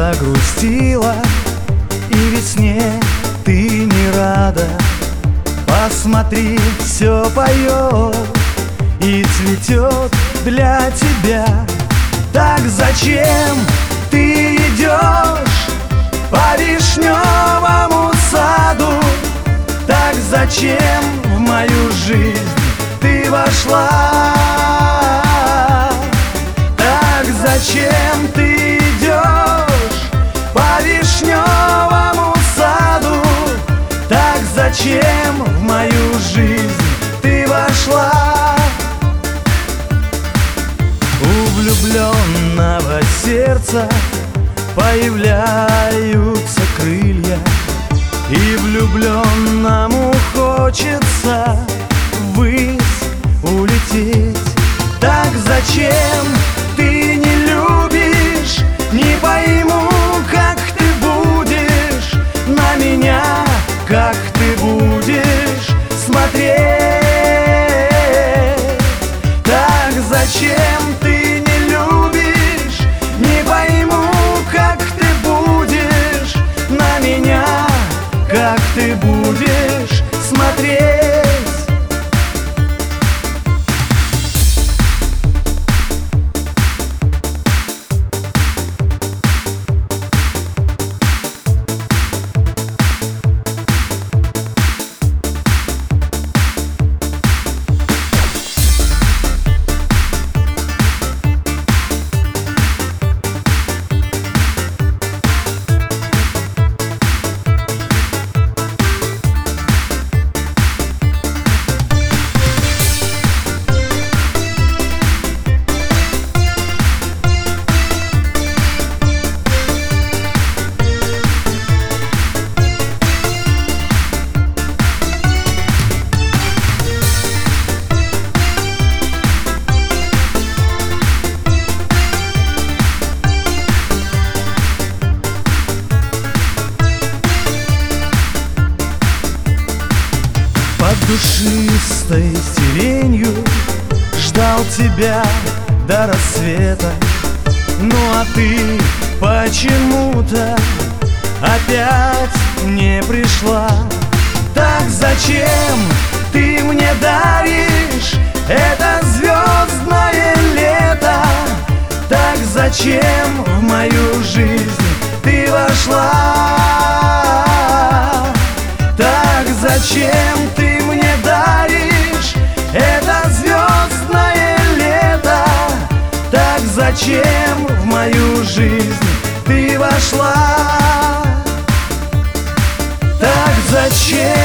загрустила, и весне ты не рада. Посмотри, все поет и цветет для тебя. Так зачем ты идешь по вишневому саду? Так зачем в мою жизнь ты вошла? Так зачем ты идешь по вишневому саду? Так зачем в мою жизнь ты вошла? У влюбленного сердца появляются крылья, и влюбленному хочется ввысь улететь. Так зачем ты не любишь? Не пойму, как ты будешь на меня, как ты будешь смотреть. Так зачем ты не любишь? Не пойму, как ты будешь на меня, как ты будешь смотреть. Под душистой сиренью ждал тебя до рассвета. Ну а ты почему-то опять не пришла. Так зачем ты мне даришь это звездное лето? Так зачем в мою жизнь ты вошла? Так зачем ты мне даришь это звездное лето? Так зачем в мою жизнь ты вошла? Так зачем?